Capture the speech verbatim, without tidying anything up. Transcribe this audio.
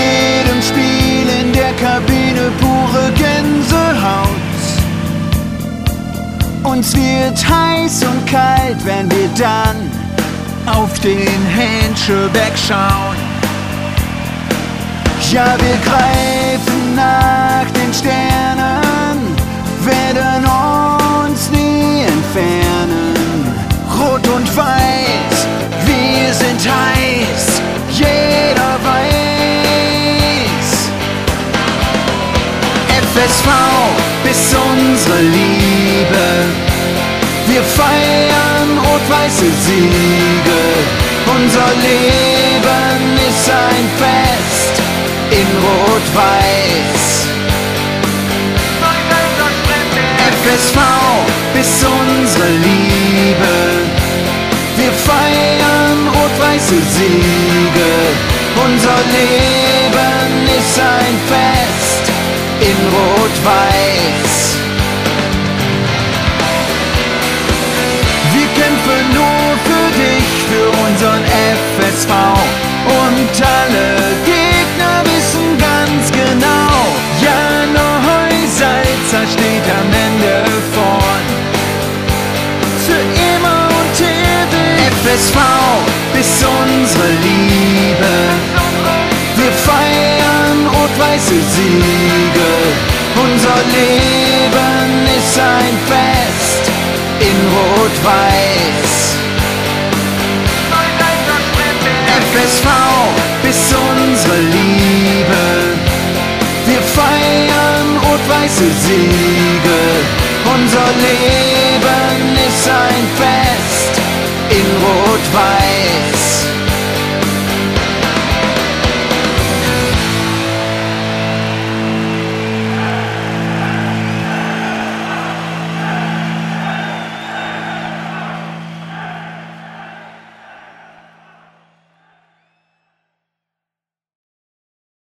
jedem Spiel in der Kabine pure Gänsehaut. Uns wird heiß und kalt, wenn wir dann auf den Henschelberg schauen. Ja, wir greifen nach den Sternen, werden uns nie entfernen. Rot und weiß, wir sind heiß, jeder weiß. F S V bis unsere Liebe, wir feiern rot-weiße Siege. Unser Leben ist ein Fest in Rot-Weiß. F S V bis unsere Liebe, wir feiern rot-weiße Siege. Unser Leben ist ein Fest in Rot-Weiß. Wir kämpfen nur für dich, für unseren F S V. Und alle Gegner wissen ganz genau, Jan Heusalzer steht am Ende vorn. Für immer und ewig F S V bis unsere Liebe. Wir feiern rot-weiße Siege. Unser Leben ist ein Fest in Rot-Weiß. F S V bis unsere Liebe. Wir feiern rot-weiße Siege. Unser Leben ist ein Fest in Rot-Weiß.